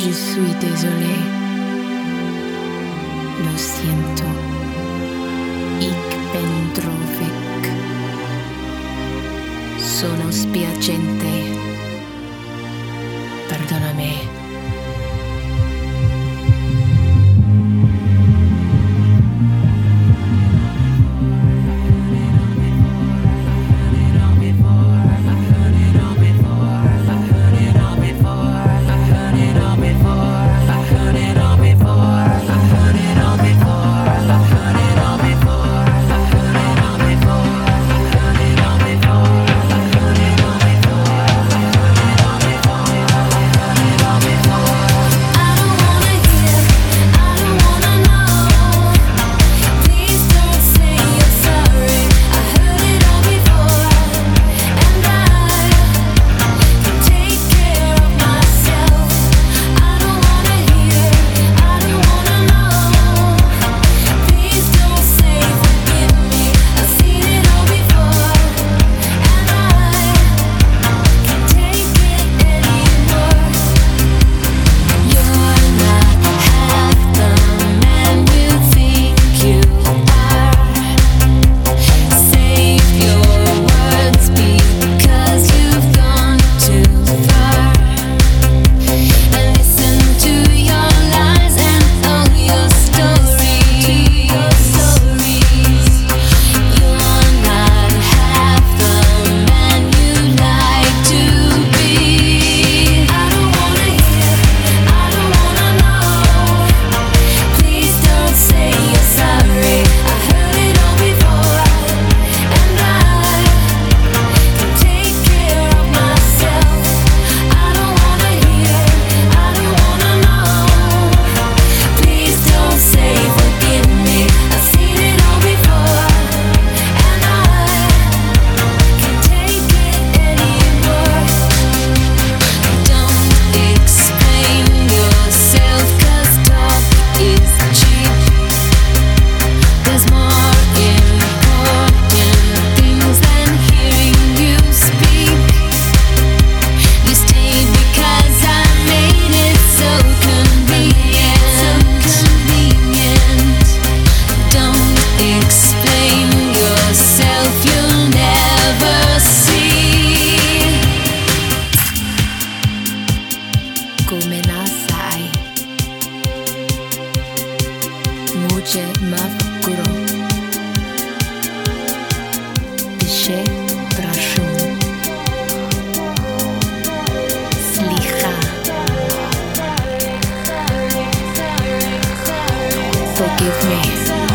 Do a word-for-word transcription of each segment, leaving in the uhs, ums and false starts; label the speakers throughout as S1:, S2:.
S1: Je suis désolé. Lo siento. Ik ben droevig. Sono spiacente. Perdonami. Come la sai? Muce mavkuro. Pishe prashun. Slicha. Forgive me.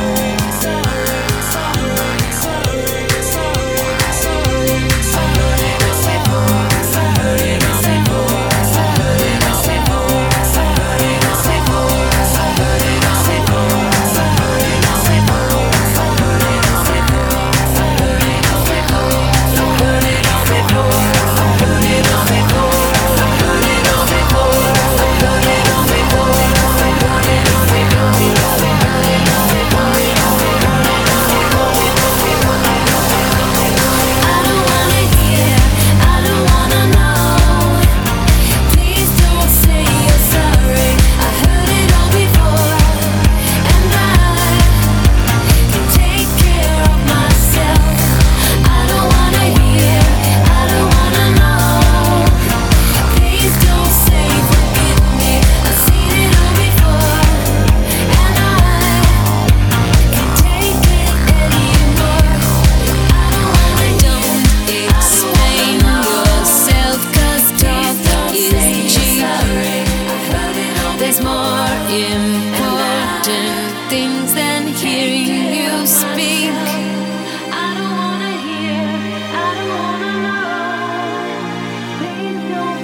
S1: There's more important things than hearing you speak. I don't wanna hear, I don't wanna know. Please don't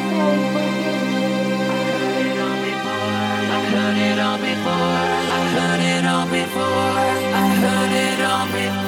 S1: say I've heard it all before. I've heard it all before. I've heard it all before. I've heard it all before.